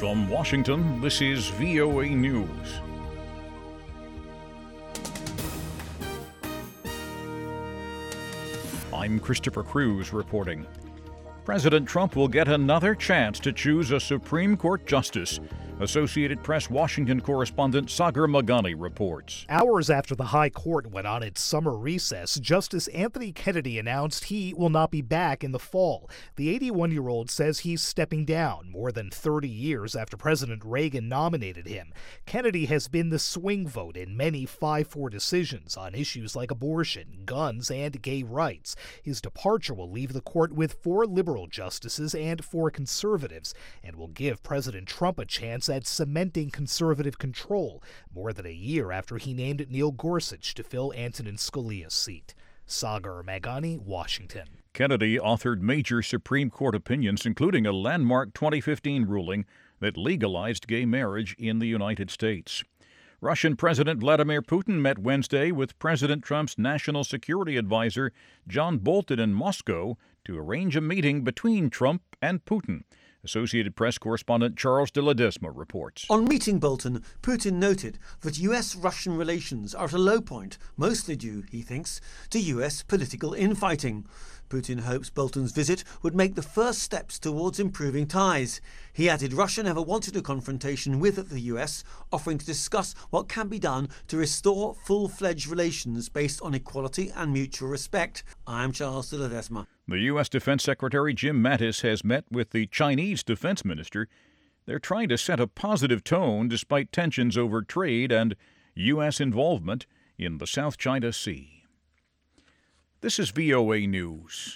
From Washington, this is VOA News. I'm Christopher Cruz reporting. President Trump will get another chance to choose a Supreme Court justice. Associated Press Washington correspondent Sagar Meghani reports. Hours after the High Court went on its summer recess, Justice Anthony Kennedy announced he will not be back in the fall. The 81-year-old says he's stepping down more than 30 years after President Reagan nominated him. Kennedy has been the swing vote in many 5-4 decisions on issues like abortion, guns, and gay rights. His departure will leave the court with 4 liberal justices and 4 conservatives, and will give President Trump a chance at cementing conservative control more than a year after he named Neil Gorsuch to fill Antonin Scalia's seat. Sagar Meghani, Washington. Kennedy authored major Supreme Court opinions, including a landmark 2015 ruling that legalized gay marriage in the United States. Russian President Vladimir Putin met Wednesday with President Trump's national security advisor John Bolton in Moscow to arrange a meeting between Trump and Putin. Associated Press correspondent Charles de Ledesma reports. On meeting Bolton, Putin noted that U.S.-Russian relations are at a low point, mostly due, he thinks, to U.S. political infighting. Putin hopes Bolton's visit would make the first steps towards improving ties. He added Russia never wanted a confrontation with the U.S., offering to discuss what can be done to restore full-fledged relations based on equality and mutual respect. I'm Charles de Ledesma. The U.S. Defense Secretary Jim Mattis has met with the Chinese defense minister. They're trying to set a positive tone despite tensions over trade and U.S. involvement in the South China Sea. This is VOA News.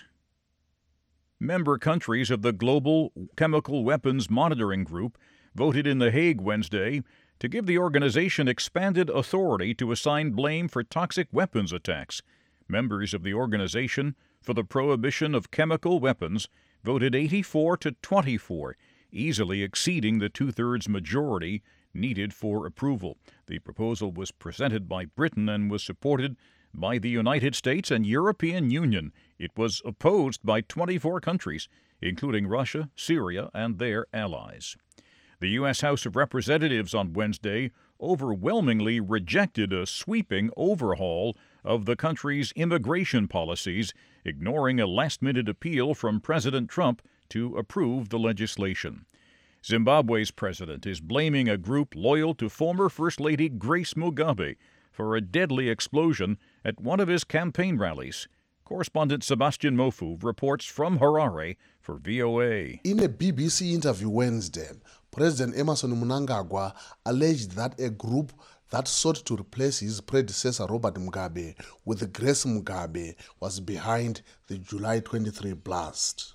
Member countries of the Global Chemical Weapons Monitoring Group voted in The Hague Wednesday to give the organization expanded authority to assign blame for toxic weapons attacks. Members of the Organization for the Prohibition of Chemical Weapons voted 84 to 24, easily exceeding the two-thirds majority needed for approval. The proposal was presented by Britain and was supported by the United States and European Union. It was opposed by 24 countries, including Russia, Syria, and their allies. The U.S. House of Representatives on Wednesday overwhelmingly rejected a sweeping overhaul of the country's immigration policies, ignoring a last-minute appeal from President Trump to approve the legislation. Zimbabwe's president is blaming a group loyal to former First Lady Grace Mugabe for a deadly explosion at one of his campaign rallies. Correspondent Sebastian Mofu reports from Harare for VOA. In a BBC interview Wednesday, President Emmerson Mnangagwa alleged that a group that sought to replace his predecessor Robert Mugabe with Grace Mugabe was behind the July 23 blast.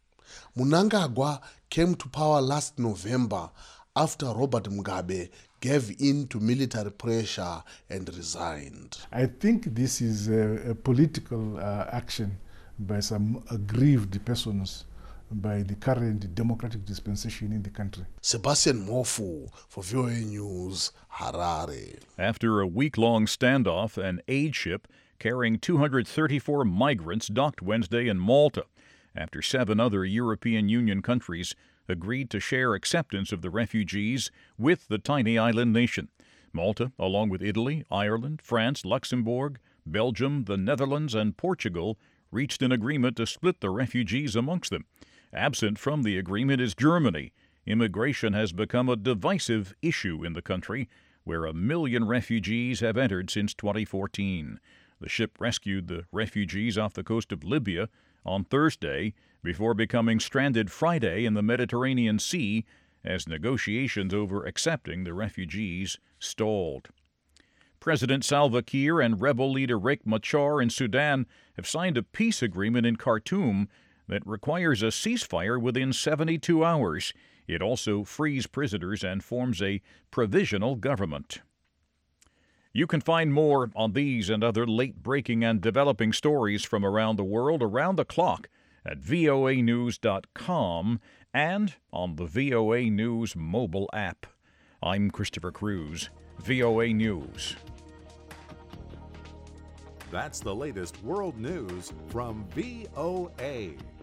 Mnangagwa came to power last November after Robert Mugabe gave in to military pressure and resigned. I think this is a political action by some aggrieved persons by the current democratic dispensation in the country. Sebastian Mofu for VOA News, Harare. After a week-long standoff, an aid ship carrying 234 migrants docked Wednesday in Malta after 7 other European Union countries agreed to share acceptance of the refugees with the tiny island nation. Malta, along with Italy, Ireland, France, Luxembourg, Belgium, the Netherlands, and Portugal, reached an agreement to split the refugees amongst them. Absent from the agreement is Germany. Immigration has become a divisive issue in the country, where 1 million refugees have entered since 2014. The ship rescued the refugees off the coast of Libya on Thursday before becoming stranded Friday in the Mediterranean Sea as negotiations over accepting the refugees stalled. President Salva Kiir and rebel leader Riek Machar in Sudan have signed a peace agreement in Khartoum that requires a ceasefire within 72 hours. It also frees prisoners and forms a provisional government. You can find more on these and other late-breaking and developing stories from around the world around the clock at voanews.com and on the VOA News mobile app. I'm Christopher Cruz, VOA News. That's the latest world news from VOA.